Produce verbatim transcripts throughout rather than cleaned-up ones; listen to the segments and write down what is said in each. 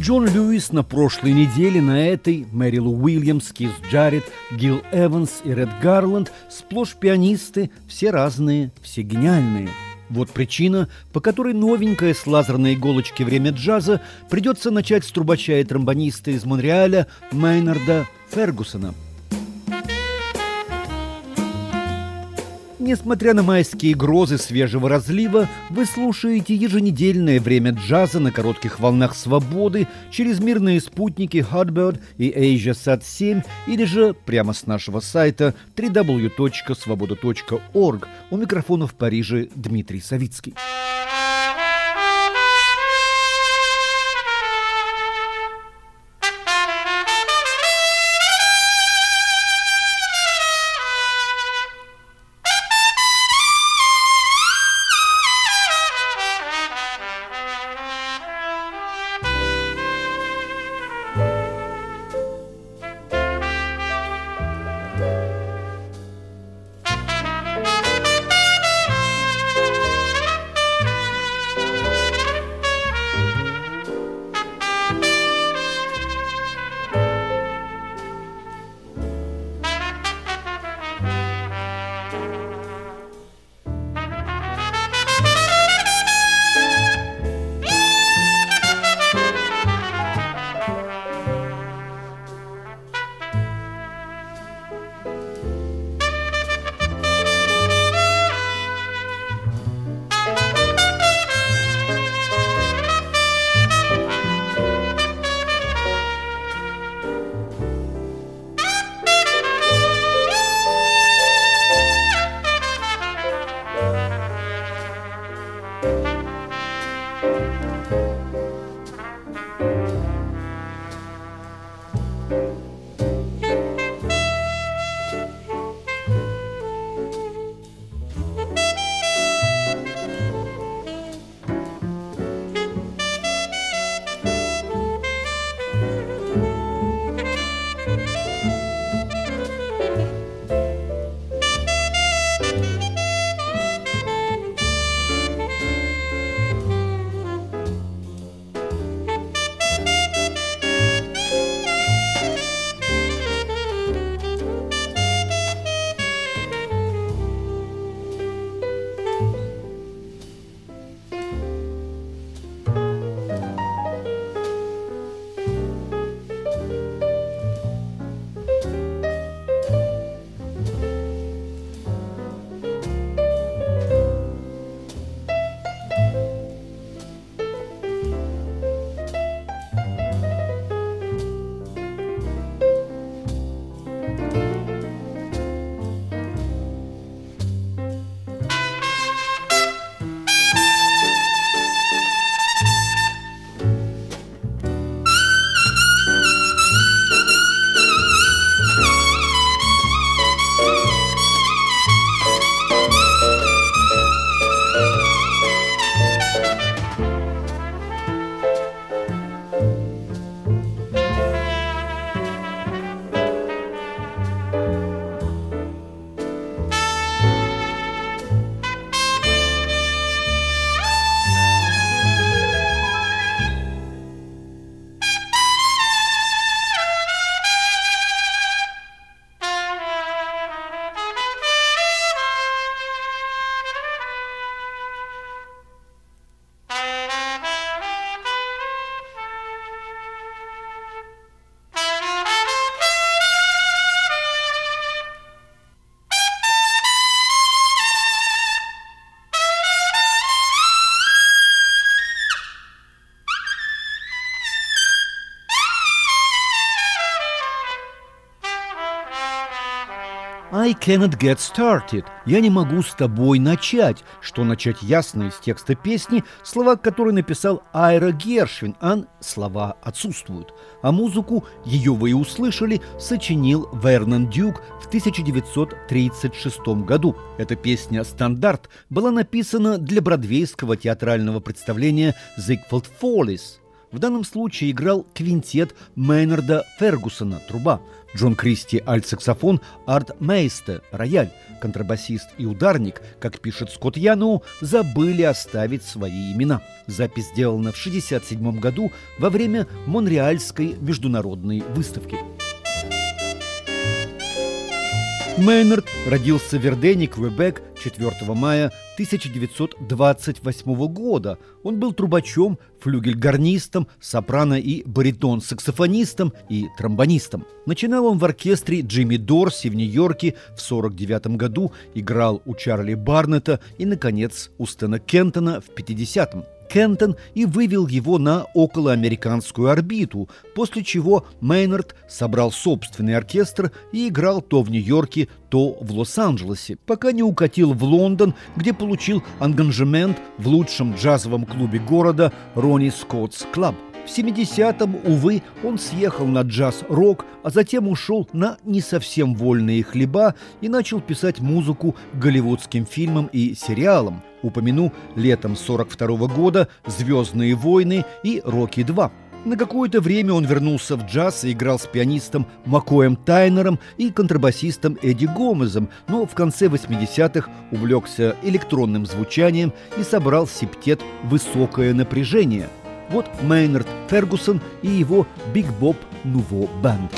Джон Льюис на прошлой неделе, на этой Мэри Лу Уильямс, Кис Джаррет, Гил Эванс и Ред Гарланд сплошь пианисты, все разные, все гениальные. Вот причина, по которой новенькое с лазерной иголочки время джаза придется начать с трубача и тромбониста из Монреаля Мейнарда Фергусона. Несмотря на майские грозы свежего разлива, вы слушаете еженедельное время джаза на коротких волнах свободы через мирные спутники Hotbird и AsiaSat семь или же прямо с нашего сайта дабл ю дабл ю дабл ю точка свобода точка орг. У микрофона в Париже Дмитрий Савицкий. I cannot get started. Я не могу с тобой начать. Что начать ясно из текста песни, слова которой написал Айра Гершвин, а слова отсутствуют. А музыку, ее вы и услышали, сочинил Вернон Дюк в тысяча девятьсот тридцать шестом году. Эта песня «Стандарт» была написана для бродвейского театрального представления «Зигфрид Фоллис». В данном случае играл квинтет Мейнарда Фергусона, труба. Джон Кристи – альт-саксофон, Арт Мейсте – рояль. Контрабасист и ударник, как пишет Скотт Яноу, забыли оставить свои имена. Запись сделана в шестьдесят седьмом году во время Монреальской международной выставки. Мейнард родился в Вердене, Квебек, четвёртого мая тысяча девятьсот двадцать восьмого года. Он был трубачом, флюгельгорнистом, сопрано и баритон-саксофонистом и тромбонистом. Начинал он в оркестре Джимми Дорси в Нью-Йорке в сорок девятом году, играл у Чарли Барнетта и, наконец, у Стэна Кентона в пятидесятом. Кентон и вывел его на околоамериканскую орбиту, после чего Мейнард собрал собственный оркестр и играл то в Нью-Йорке, то в Лос-Анджелесе, пока не укатил в Лондон, где получил ангажемент в лучшем джазовом клубе города Ронни Скоттс Клаб. В семидесятом, увы, он съехал на джаз-рок, а затем ушел на не совсем вольные хлеба и начал писать музыку к голливудским фильмам и сериалам. Упомяну летом сорок второго года «Звездные войны» и «Рокки два». На какое-то время он вернулся в джаз и играл с пианистом Маккоем Тайнером и контрабасистом Эдди Гомезом, но в конце восьмидесятых увлекся электронным звучанием и собрал септет «Высокое напряжение». Вот Мейнард Фергюсон и его Big Bob Nouveau Band.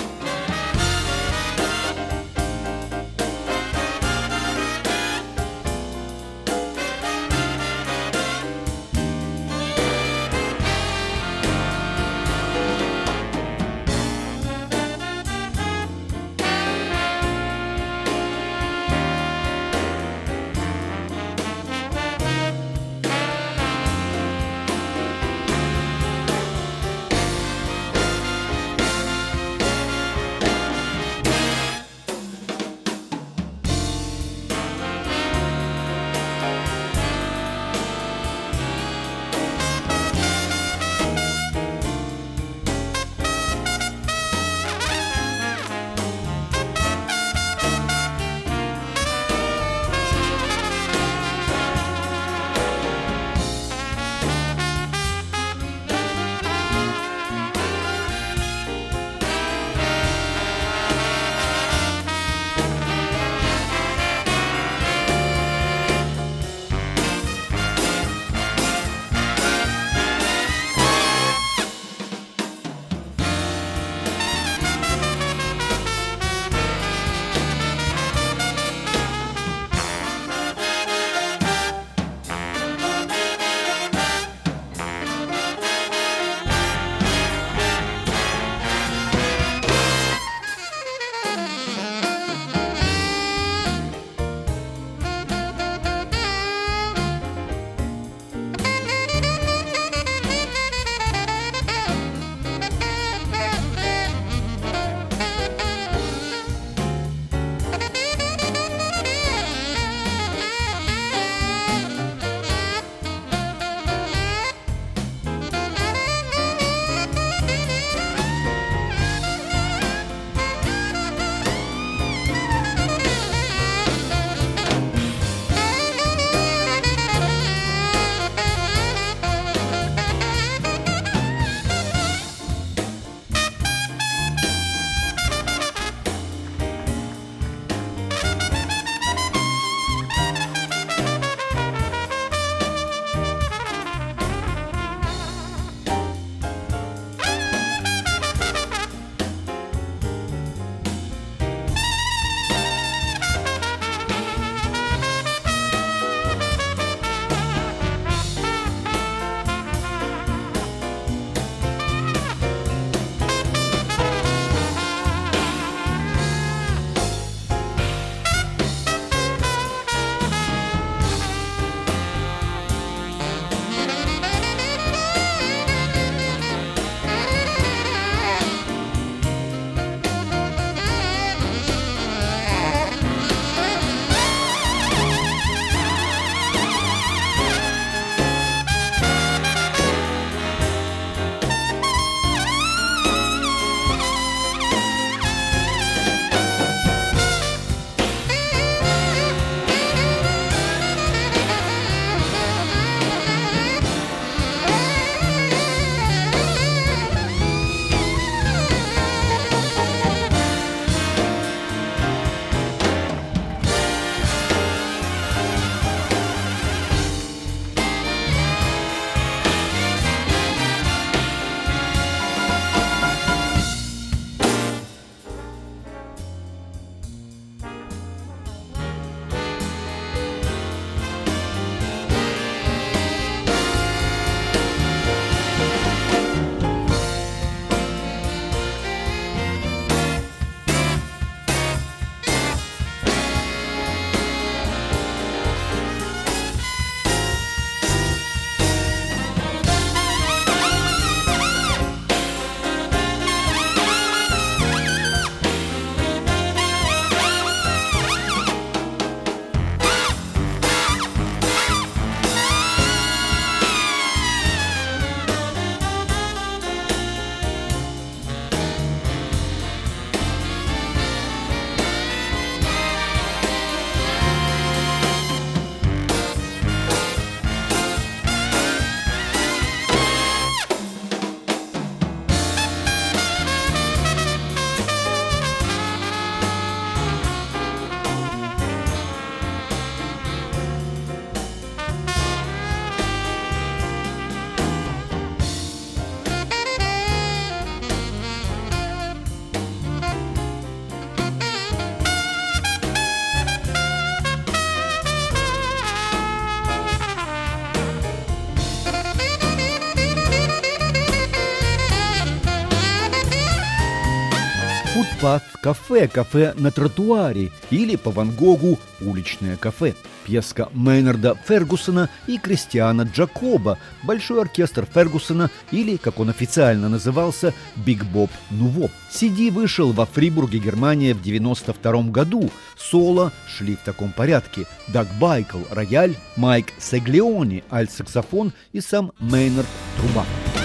Футпат-кафе, кафе на тротуаре или по Ван Гогу уличное кафе. Пьеска Мейнарда Фергусона и Кристиана Джакоба, большой оркестр Фергусона или, как он официально назывался, Биг Боб Нуво. си ди вышел во Фрибурге, Германия в девяносто втором году. Соло шли в таком порядке: Даг Байкл – рояль, Майк Сеглиони – альт-саксофон и сам Мейнард – труба.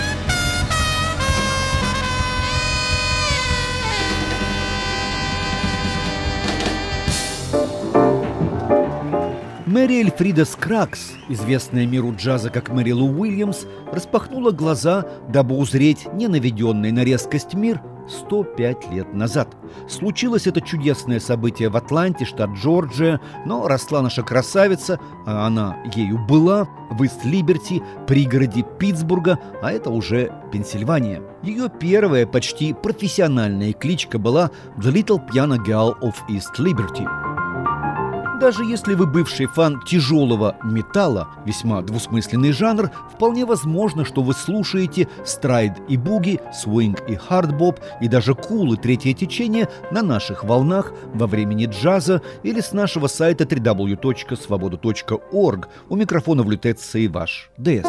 Мэри Эльфрида Скраггс, известная миру джаза как Мэри Лу Уильямс, распахнула глаза, дабы узреть ненаведенный на резкость мир сто пять лет назад. Случилось это чудесное событие в Атланте, штат Джорджия, но росла наша красавица, а она ею была, в Ист-Либерти, пригороде Питтсбурга, а это уже Пенсильвания. Ее первая почти профессиональная кличка была «The Little Piano Girl of East Liberty». Даже если вы бывший фан тяжелого металла, весьма двусмысленный жанр, вполне возможно, что вы слушаете страйд и буги, свинг и хардбоп и даже кул и третье течение на наших волнах во времени джаза или с нашего сайта дабл ю дабл ю дабл ю точка свобода точка орг. У микрофона в лютеции ваш ДС.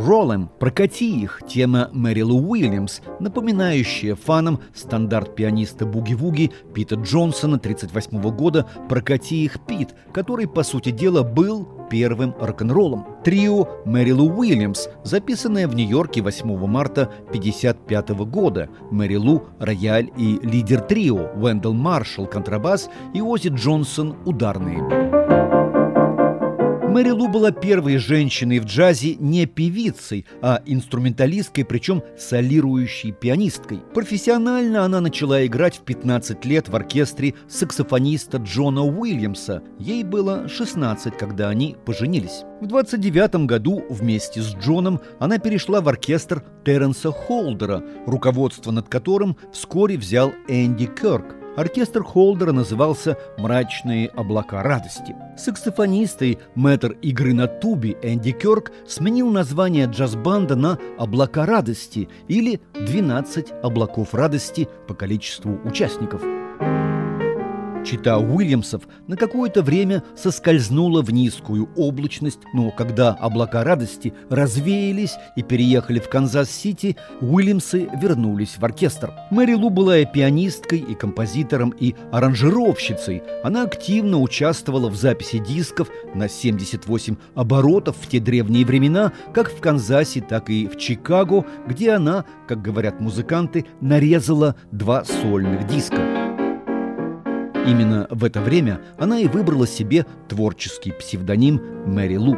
Roll 'em, прокати их, тема Мэри Лу Уильямс, напоминающая фанам стандарт пианиста буги-вуги Пита Джонсона тридцать восьмого года «Прокати их, Пит», который, по сути дела, был первым рок-н-роллом. Трио Мэри Лу Уильямс, записанное в Нью-Йорке восьмого марта тысяча девятьсот пятьдесят пятого года. Мэри Лу – рояль и лидер трио, Уэндell Маршалл – контрабас и Оззи Джонсон – ударные. Мэри Лу была первой женщиной в джазе не певицей, а инструменталисткой, причем солирующей пианисткой. Профессионально она начала играть в пятнадцать лет в оркестре саксофониста Джона Уильямса. Ей было шестнадцать, когда они поженились. В двадцать девятом году вместе с Джоном она перешла в оркестр Терренса Холдера, руководство над которым вскоре взял Энди Кёрк. Оркестр Холдера назывался «Мрачные облака радости». Саксофонист и мэтр игры на тубе Энди Кёрк сменил название джаз-банда на «Облака радости» или «двенадцать облаков радости» по количеству участников. Чита Уильямсов на какое-то время соскользнула в низкую облачность, но когда облака радости развеялись и переехали в Канзас-Сити, Уильямсы вернулись в оркестр. Мэри Лу была и пианисткой, и композитором, и аранжировщицей. Она активно участвовала в записи дисков на семьдесят восемь оборотов в те древние времена, как в Канзасе, так и в Чикаго, где она, как говорят музыканты, нарезала два сольных диска. Именно в это время она и выбрала себе творческий псевдоним Мэри Лу.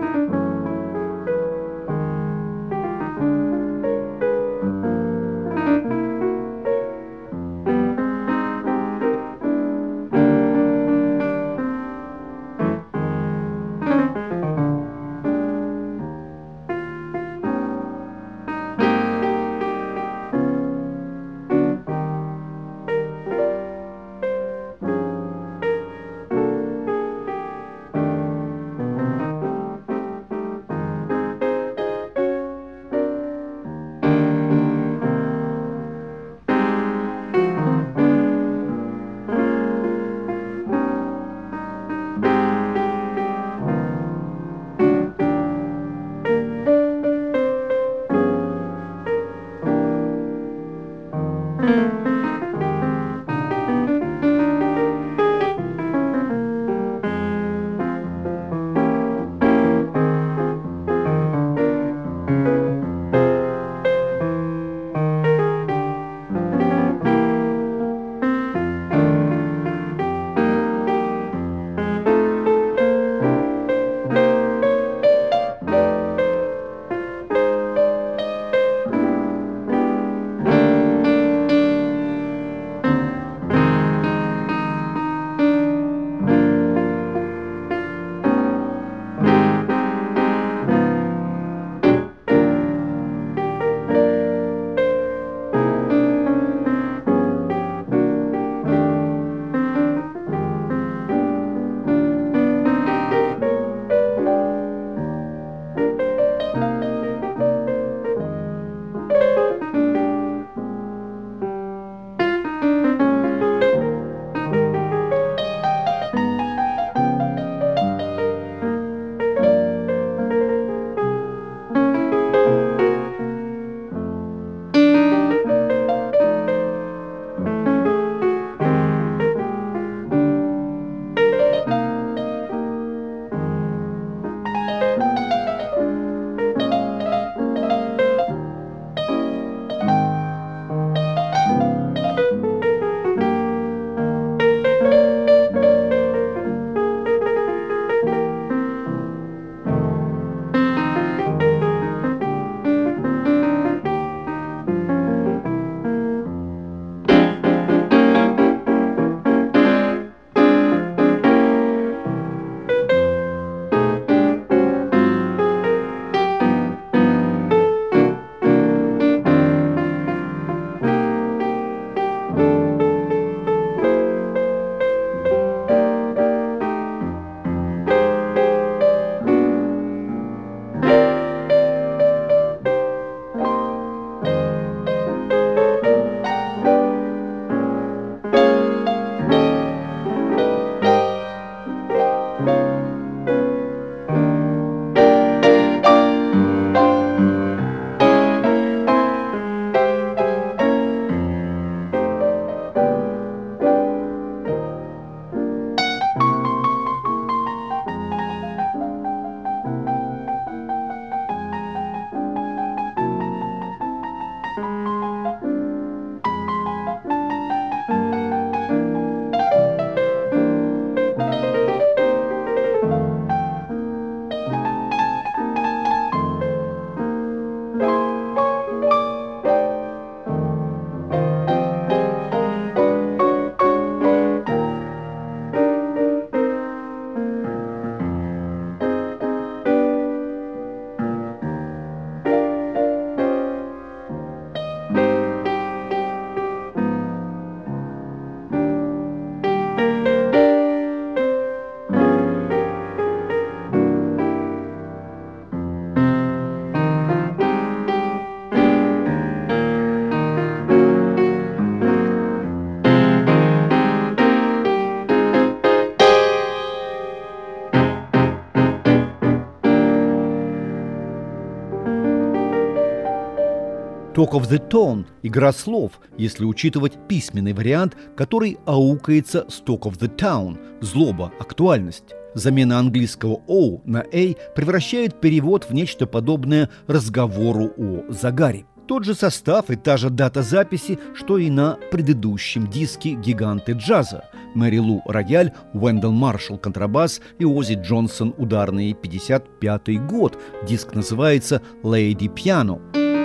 Talk of the Town – игра слов, если учитывать письменный вариант, который аукается с Talk of the Town – злоба, актуальность. Замена английского «о» на «a» превращает перевод в нечто подобное разговору о загаре. Тот же состав и та же дата записи, что и на предыдущем диске «Гиганты джаза». Мэри Лу – рояль, Уэндell Маршалл – контрабас и Оззи Джонсон – ударные, пятьдесят пятый год. Диск называется «Lady Piano».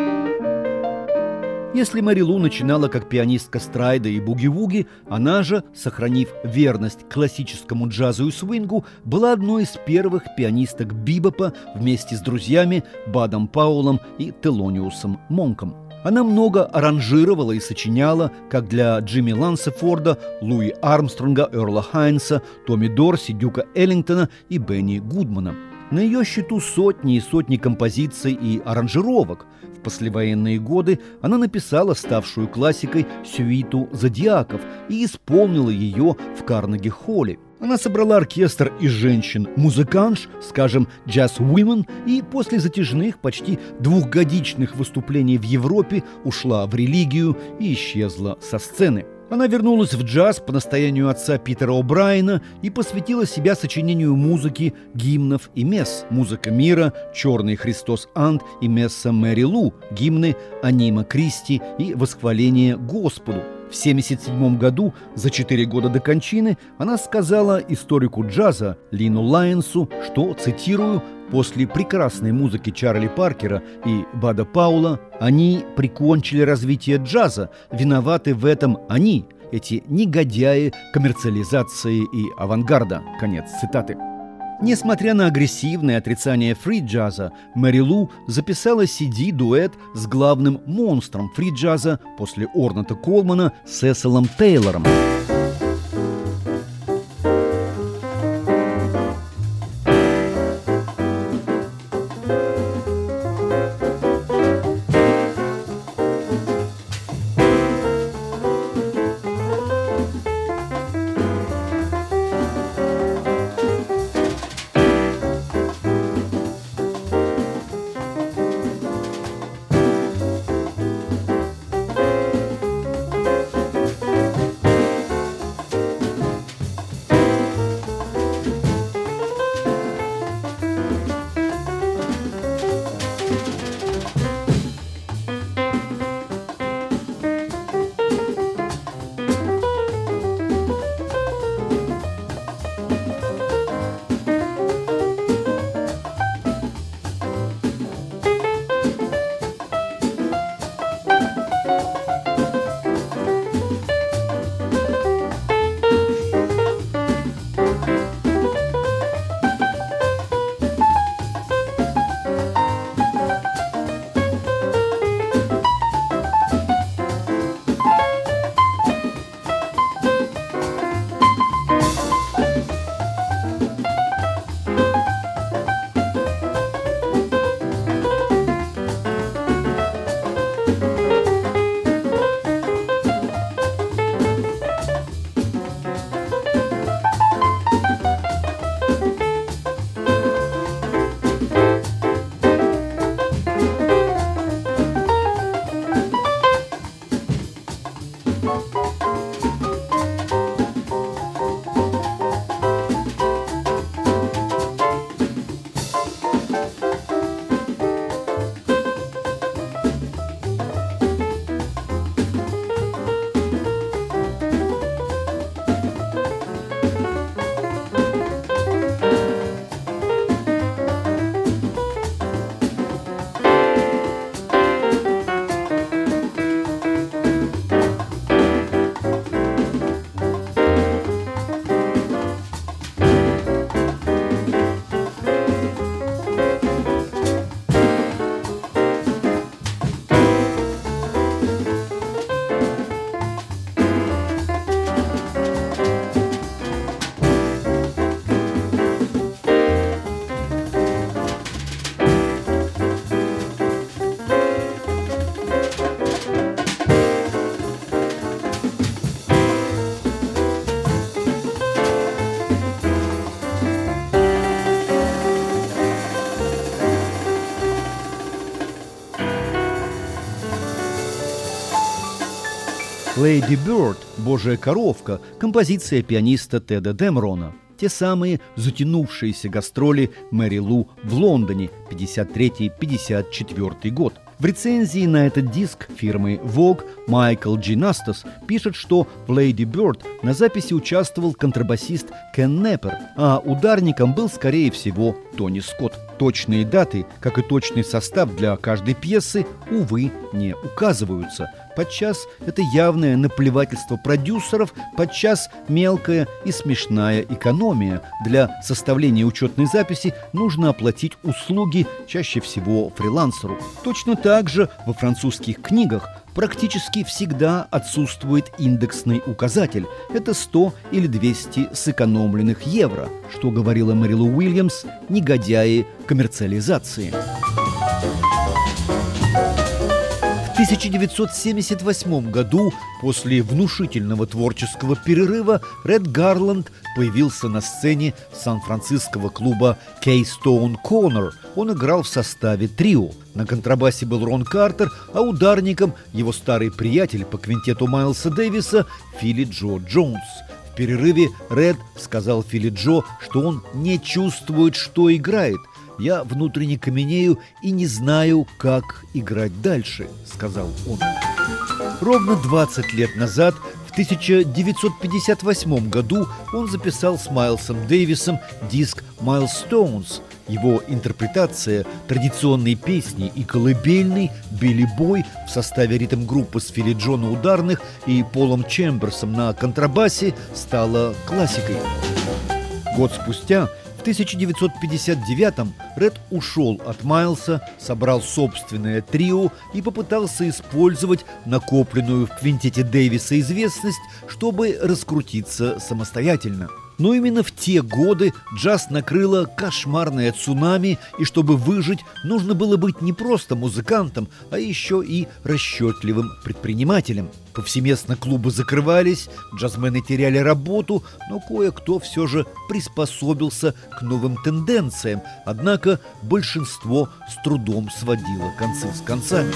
Если Мэри Лу начинала как пианистка страйда и буги-вуги, она же, сохранив верность классическому джазу и свингу, была одной из первых пианисток бибопа вместе с друзьями Бадом Пауэллом и Телониусом Монком. Она много аранжировала и сочиняла как для Джимми Лансефорда, Луи Армстронга, Эрла Хайнса, Томми Дорси, Дюка Эллингтона и Бенни Гудмана. На ее счету сотни и сотни композиций и аранжировок. В послевоенные годы она написала ставшую классикой сюиту «Зодиаков» и исполнила ее в Карнеги-холле. Она собрала оркестр из женщин-музыкантш, скажем, джаз-вумен, и после затяжных, почти двухгодичных выступлений в Европе ушла в религию и исчезла со сцены. Она вернулась в джаз по настоянию отца Питера О'Брайена и посвятила себя сочинению музыки, гимнов и месс. «Музыка мира», «Черный Христос Ант» и «Месса Мэри Лу», гимны «Анима Кристи» и «Восхваление Господу». В семьдесят седьмом году, за четыре года до кончины, она сказала историку джаза Лину Лайенсу, что, цитирую, «после прекрасной музыки Чарли Паркера и Бада Паула они прикончили развитие джаза. Виноваты в этом они, эти негодяи коммерциализации и авангарда». Конец цитаты. Несмотря на агрессивное отрицание фри-джаза, Мэри Лу записала си ди-дуэт с главным монстром фри-джаза после Орната Колмана Сесилом Тейлором. «Lady Bird» – «Божья коровка» – композиция пианиста Теда Демрона. Те самые затянувшиеся гастроли Мэри Лу в Лондоне пятьдесят третий — пятьдесят четвёртый год. В рецензии на этот диск фирмы Vogue Майкл Джинастас пишет, что в «Lady Bird» на записи участвовал контрабасист Кен Неппер, а ударником был, скорее всего, Тони Скотт. Точные даты, как и точный состав для каждой пьесы, увы, не указываются. Подчас это явное наплевательство продюсеров, подчас мелкая и смешная экономия. Для составления учетной записи нужно оплатить услуги, чаще всего фрилансеру. Точно так же во французских книгах практически всегда отсутствует индексный указатель. Это сто или двести сэкономленных евро, что говорила Мэри Лу Уильямс, негодяи коммерциализации. В тысяча девятьсот семьдесят восьмом году, после внушительного творческого перерыва, Ред Гарланд появился на сцене сан-франциского клуба Keystone Corner. Он играл в составе трио. На контрабасе был Рон Картер, а ударником его старый приятель по квинтету Майлса Дэвиса Филли Джо Джонс. В перерыве Ред сказал Филли Джо, что он не чувствует, что играет. «Я внутренне каменею и не знаю, как играть дальше», — сказал он. Ровно двадцать лет назад, в тысяча девятьсот пятьдесят восьмом году, он записал с Майлсом Дэвисом диск «Milestones». Его интерпретация традиционной песни и колыбельной «Билли Бой» в составе ритм-группы с Филли Джо на ударных и Полом Чемберсом на контрабасе стала классикой. Год спустя, в тысяча девятьсот пятьдесят девятом, Ред ушел от Майлса, собрал собственное трио и попытался использовать накопленную в квинтете Дэвиса известность, чтобы раскрутиться самостоятельно. Но именно в те годы джаз накрыло кошмарное цунами, и чтобы выжить, нужно было быть не просто музыкантом, а еще и расчетливым предпринимателем. Повсеместно клубы закрывались, джазмены теряли работу, но кое-кто все же приспособился к новым тенденциям, однако большинство с трудом сводило концы с концами.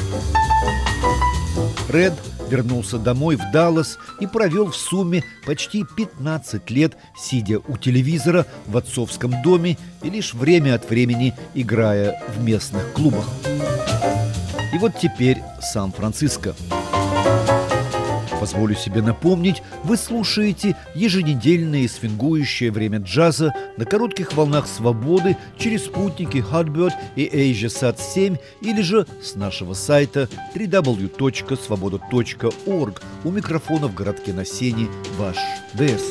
Ред вернулся домой в Даллас и провел в сумме почти пятнадцать лет, сидя у телевизора в отцовском доме и лишь время от времени играя в местных клубах. И вот теперь Сан-Франциско. Позволю себе напомнить, вы слушаете еженедельное свингующее время джаза на коротких волнах свободы через спутники Hotbird и AsiaSat семь или же с нашего сайта дабл ю дабл ю дабл ю точка свобода точка орг. У микрофона в городке на Сене ваш ДС.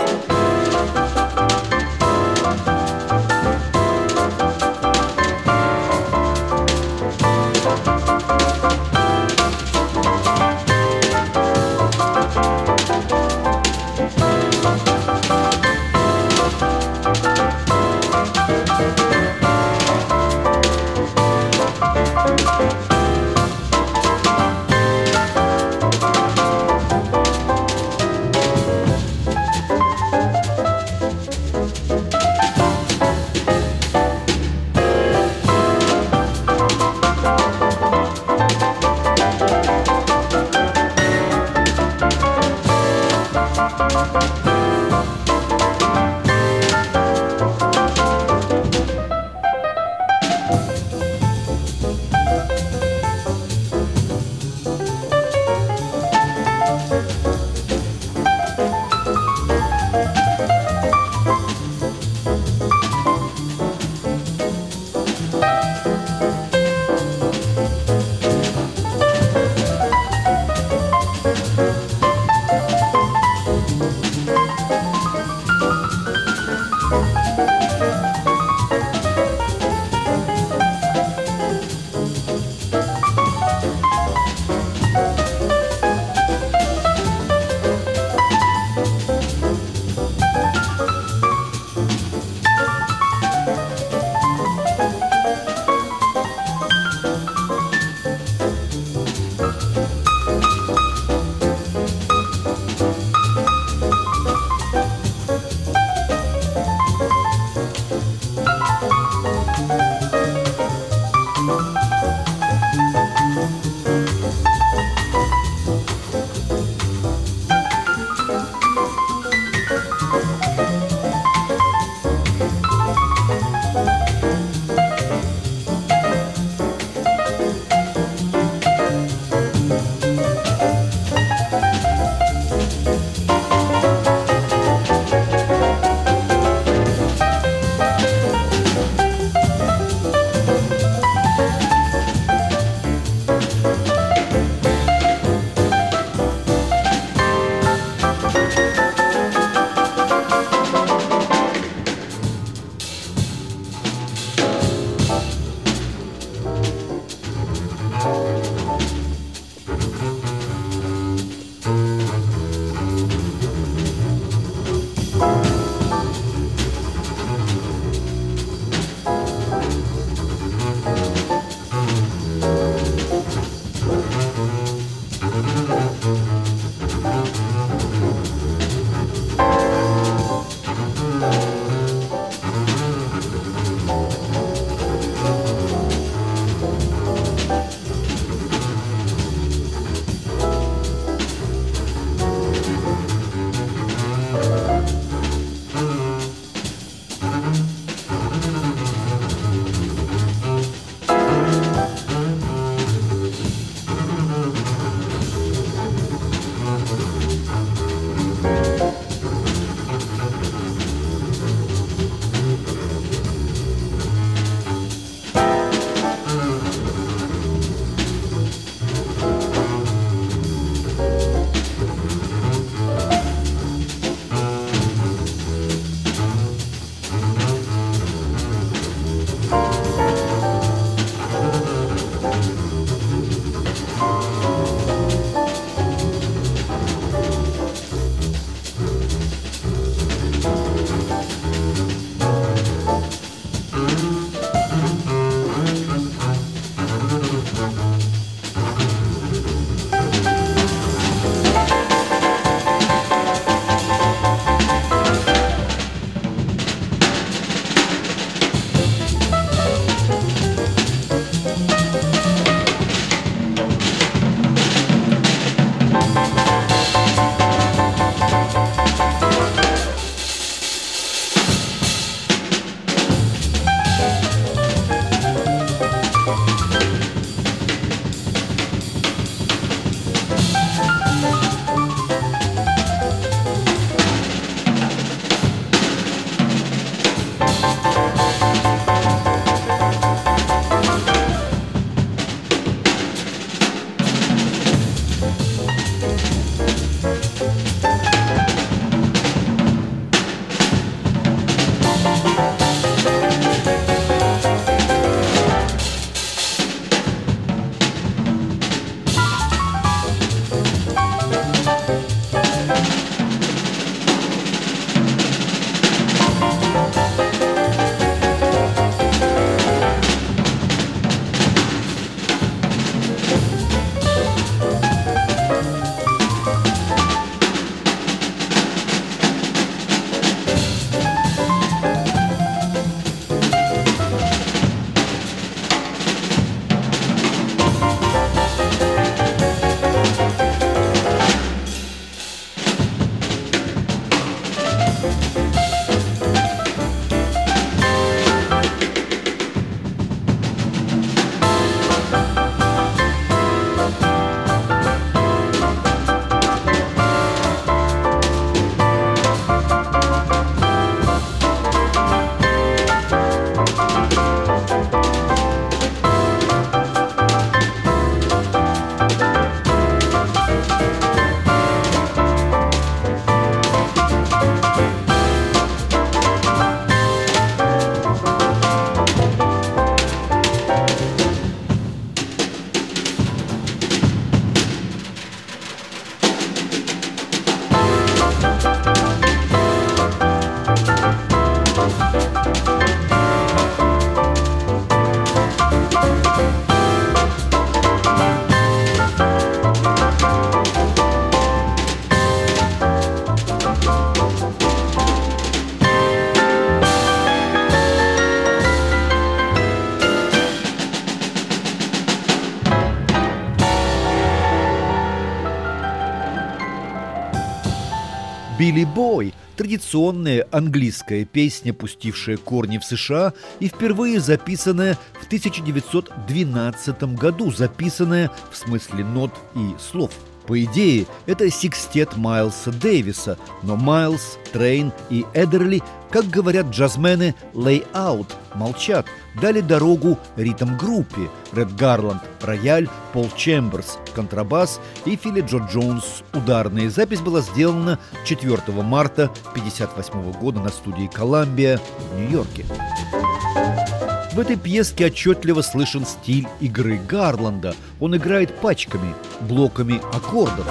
Boy» – традиционная английская песня, пустившая корни в США и впервые записанная в тысяча девятьсот двенадцатом году, записанная в смысле нот и слов. По идее, это секстет Майлса Дэвиса, но Майлз, Трейн и Эдерли, как говорят джазмены, lay out, молчат, дали дорогу ритм-группе: Ред Гарланд – рояль, Пол Чемберс – контрабас и Филли Джо Джонс – ударная. Запись была сделана четвёртого марта тысяча девятьсот пятьдесят восьмого года на студии «Коламбия» в Нью-Йорке. В этой пьеске отчетливо слышен стиль игры Гарланда. Он играет пачками, блоками аккордов.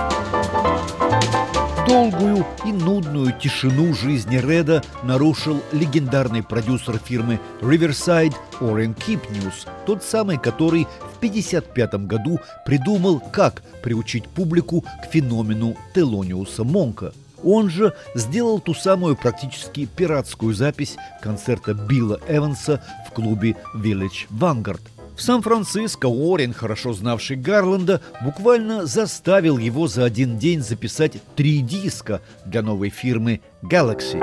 Долгую и нудную тишину жизни Реда нарушил легендарный продюсер фирмы Riverside Орен Кипниус, тот самый, который в пятьдесят пятом году придумал, как приучить публику к феномену Телониуса Монка. Он же сделал ту самую практически пиратскую запись концерта Билла Эванса в клубе Village Vanguard. В Сан-Франциско Уоррен, хорошо знавший Гарланда, буквально заставил его за один день записать три диска для новой фирмы Galaxy.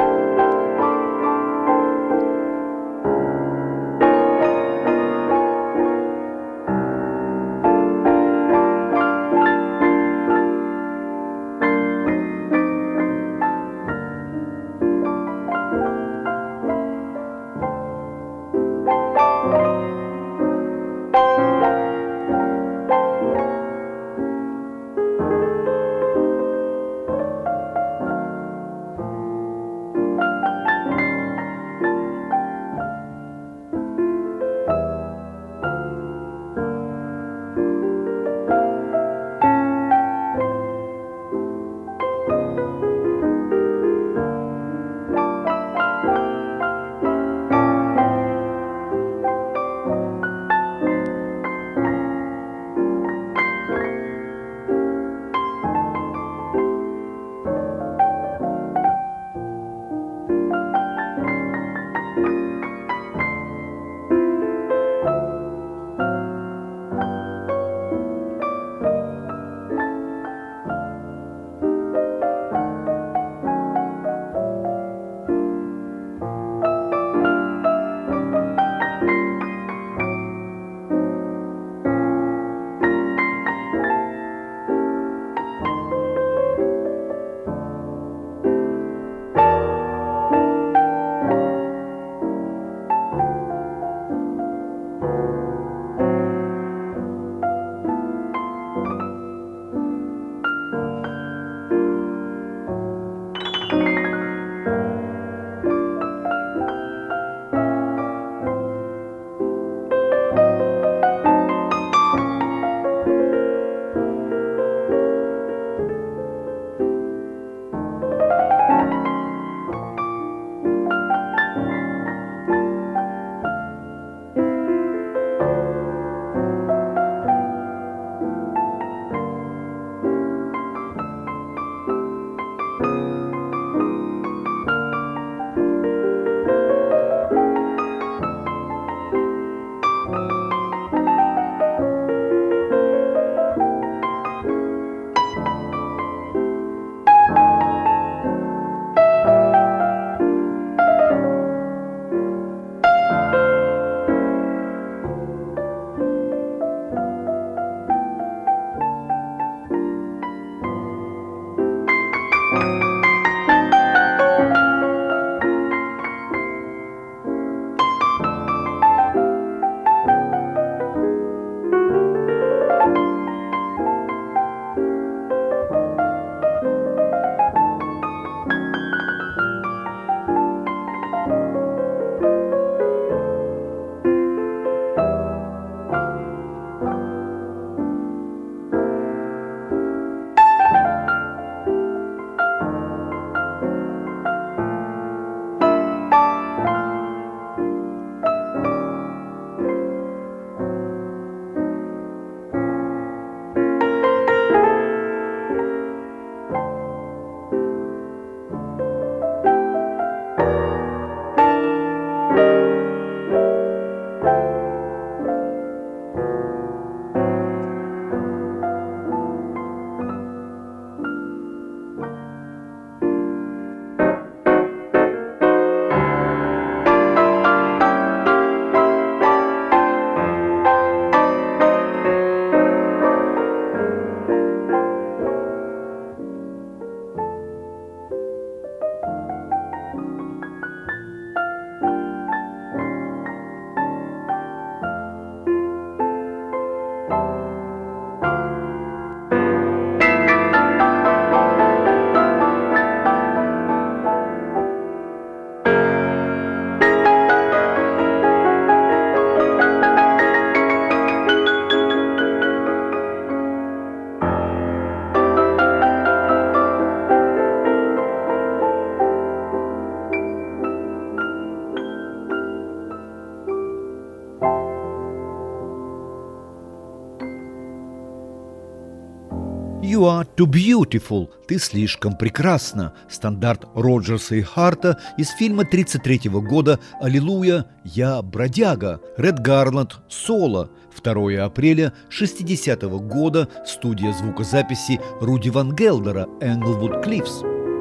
You are too beautiful. Ты слишком прекрасна. Стандарт Роджерса и Харта из фильма тридцать третьего года «Аллилуйя, я бродяга». Ред Гарланд «Соло». второго апреля шестидесятого года. Студия звукозаписи Руди Ван Гелдера «Энглвуд Клиффс».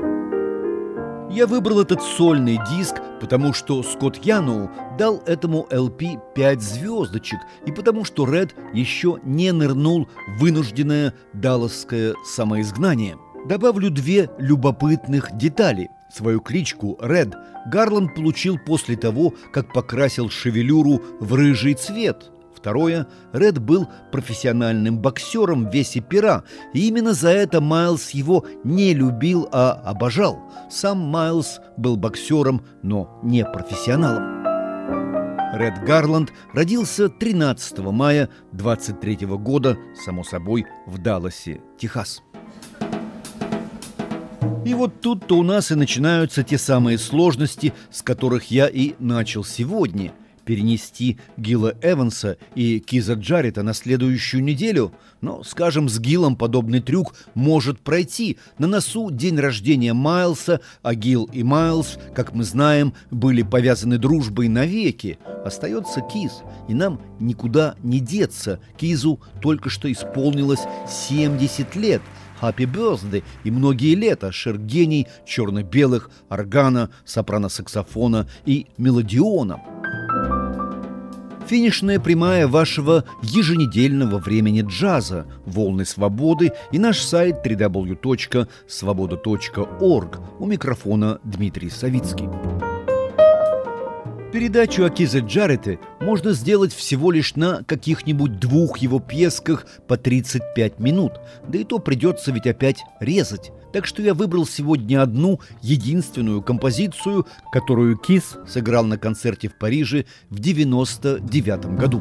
Я выбрал этот сольный диск, потому что Скотт Яноу дал этому эл пи пять звездочек, и потому что Ред еще не нырнул в вынужденное далласское самоизгнание. Добавлю две любопытных детали. Свою кличку Ред Гарланд получил после того, как покрасил шевелюру в рыжий цвет. Второе. Ред был профессиональным боксером в весе пера, и именно за это Майлз его не любил, а обожал. Сам Майлз был боксером, но не профессионалом. Ред Гарланд родился тринадцатого мая двадцать третьего года, само собой, в Далласе, Техас. И вот тут-то у нас и начинаются те самые сложности, с которых я и начал сегодня. Перенести Гила Эванса и Киза Джаррета на следующую неделю. Но, скажем, с Гилом подобный трюк может пройти. На носу день рождения Майлса, а Гил и Майлз, как мы знаем, были повязаны дружбой навеки. Остается Киз, и нам никуда не деться. Кизу только что исполнилось семьдесят лет. Happy Birthday и многие лета шер-гений черно-белых, органа, сопрано-саксофона и мелодиона. Финишная прямая вашего еженедельного времени джаза, волны свободы и наш сайт дабл ю дабл ю дабл ю точка свобода точка орг. У микрофона Дмитрий Савицкий. Передачу о Кизе Джаррете можно сделать всего лишь на каких-нибудь двух его пьесках по тридцать пять минут, да и то придется ведь опять резать. Так что я выбрал сегодня одну единственную композицию, которую Киз сыграл на концерте в Париже в девяносто девятом году.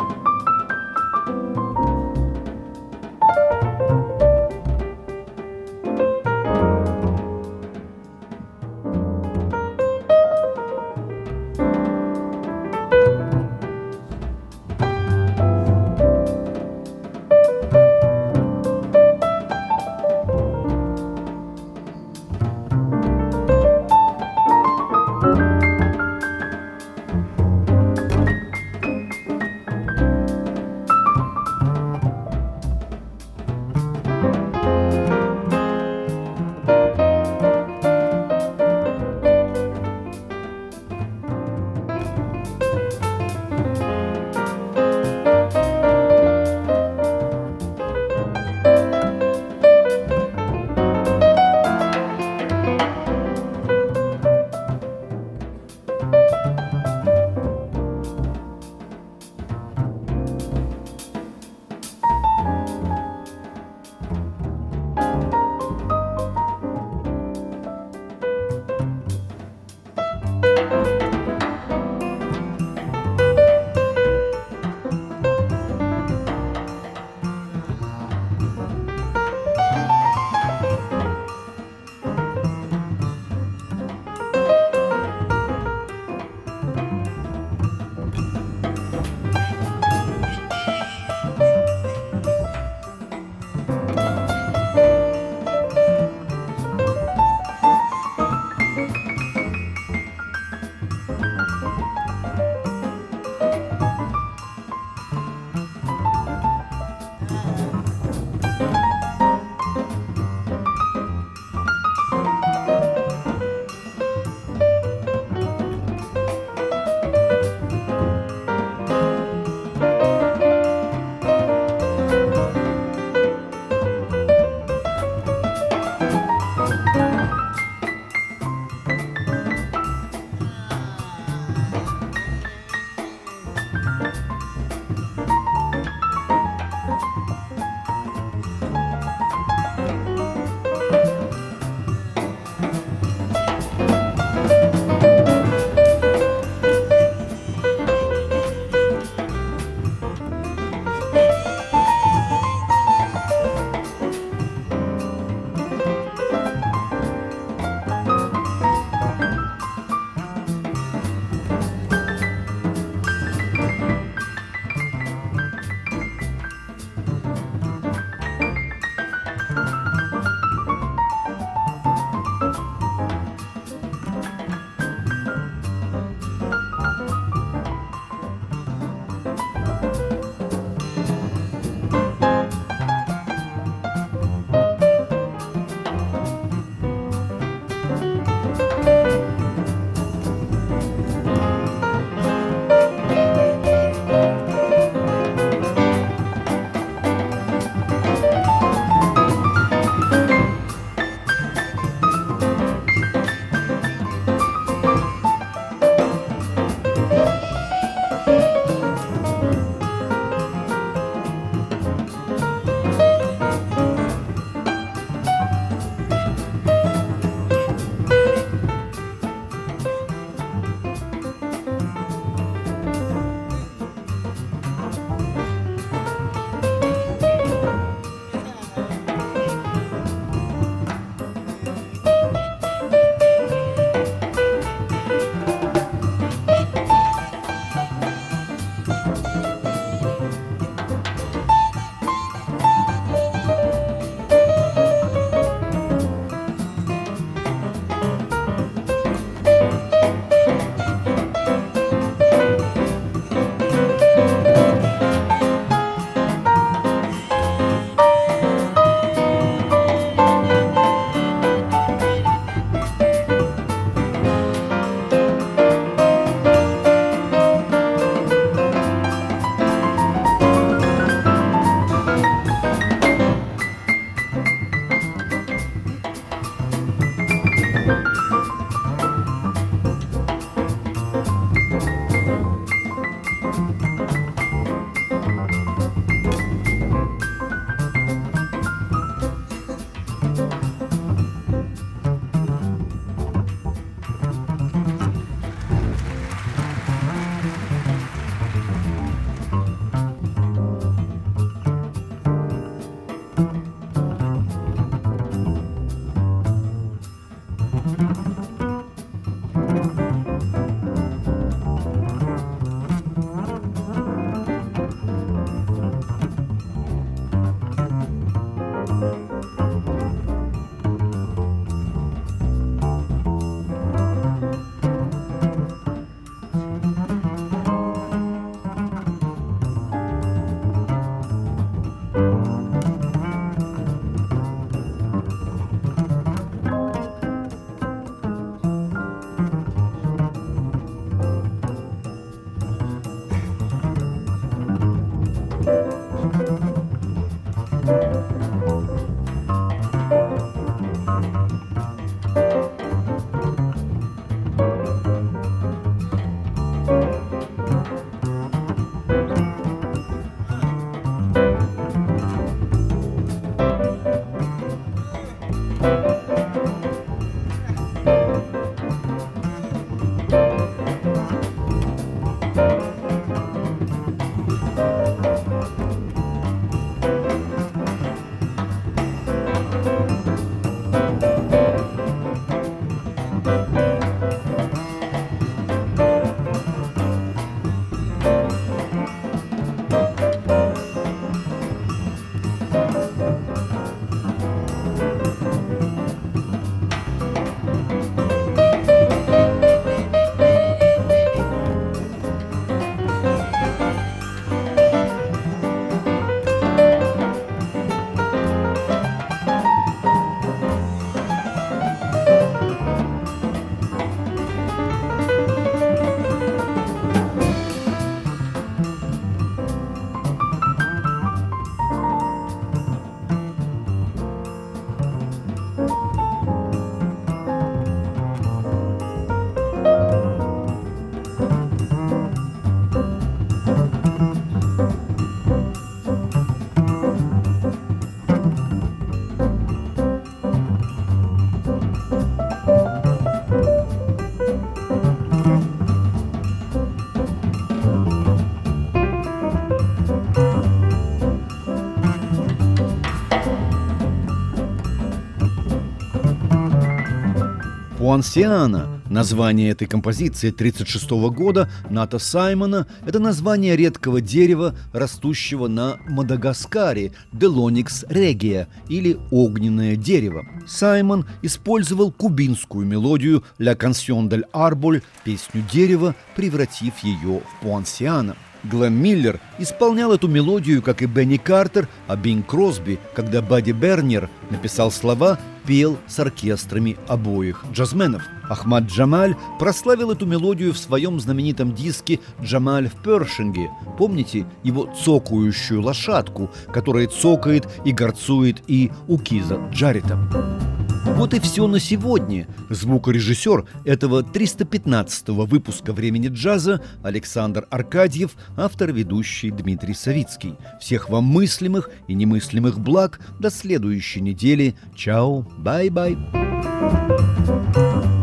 Пуансиана. Название этой композиции тридцать шестого года Ната Саймона – это название редкого дерева, растущего на Мадагаскаре, Делоникс регия, или огненное дерево. Саймон использовал кубинскую мелодию «La canción del árbol», песню дерева, превратив ее в Пуансиана. Глен Миллер исполнял эту мелодию, как и Бенни Картер, а Бинг Кросби, когда Бадди Бернер написал слова, пел с оркестрами обоих джазменов. Ахмад Джамаль прославил эту мелодию в своем знаменитом диске «Джамаль в Першинге». Помните его цокающую лошадку, которая цокает и горцует и у Киза Джарита? Вот и все на сегодня. Звукорежиссер этого триста пятнадцатого выпуска «Времени джаза» Александр Аркадьев, автор-ведущий Дмитрий Савицкий. Всех вам мыслимых и немыслимых благ. До следующей недели. Чао, бай-бай.